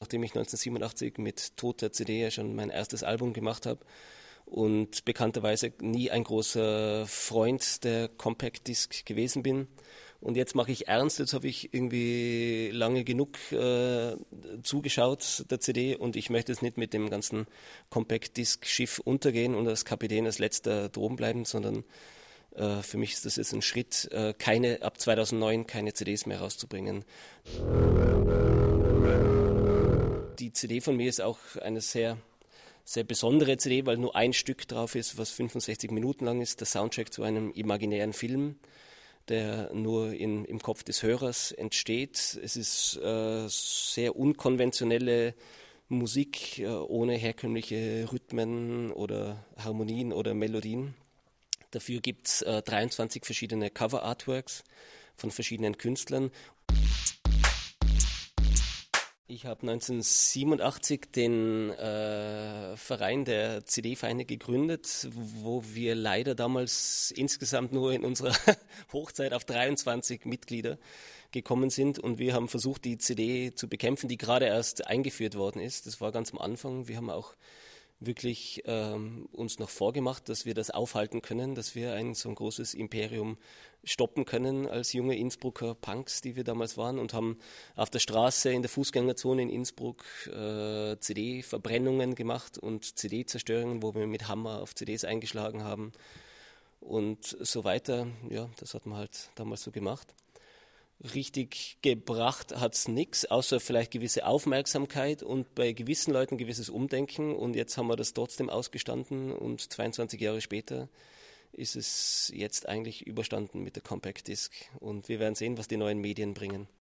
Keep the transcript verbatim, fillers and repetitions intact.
Nachdem ich neunzehnhundertsiebenundachtzig mit Tod der C D ja schon mein erstes Album gemacht habe und bekannterweise nie ein großer Freund der Compact Disc gewesen bin. Und jetzt mache ich ernst, jetzt habe ich irgendwie lange genug äh, zugeschaut der C D und ich möchte jetzt nicht mit dem ganzen Compact Disc Schiff untergehen und als Kapitän als letzter droben bleiben, sondern äh, für mich ist das jetzt ein Schritt, äh, keine ab zweitausendneun keine C Ds mehr rauszubringen. Die C D von mir ist auch eine sehr, sehr besondere C D, weil nur ein Stück drauf ist, was fünfundsechzig Minuten lang ist, der Soundtrack zu einem imaginären Film, der nur in, im Kopf des Hörers entsteht. Es ist äh, sehr unkonventionelle Musik äh, ohne herkömmliche Rhythmen oder Harmonien oder Melodien. Dafür gibt es äh, dreiundzwanzig verschiedene Cover-Artworks von verschiedenen Künstlern. Ich habe neunzehnhundertsiebenundachtzig den äh, Verein der C D-Vereine gegründet, wo wir leider damals insgesamt nur in unserer Hochzeit auf dreiundzwanzig Mitglieder gekommen sind. Und wir haben versucht, die C D zu bekämpfen, die gerade erst eingeführt worden ist. Das war ganz am Anfang. Wir haben auch wirklich ähm, uns noch vorgemacht, dass wir das aufhalten können, dass wir ein so ein großes Imperium stoppen können als junge Innsbrucker Punks, die wir damals waren, und haben auf der Straße in der Fußgängerzone in Innsbruck äh, C D-Verbrennungen gemacht und C D-Zerstörungen, wo wir mit Hammer auf C Ds eingeschlagen haben und so weiter. Ja, das hat man halt damals so gemacht. Richtig gebracht hat es nichts, außer vielleicht gewisse Aufmerksamkeit und bei gewissen Leuten gewisses Umdenken. Und jetzt haben wir das trotzdem ausgestanden und zweiundzwanzig Jahre später ist es jetzt eigentlich überstanden mit der Compact Disc. Und wir werden sehen, was die neuen Medien bringen.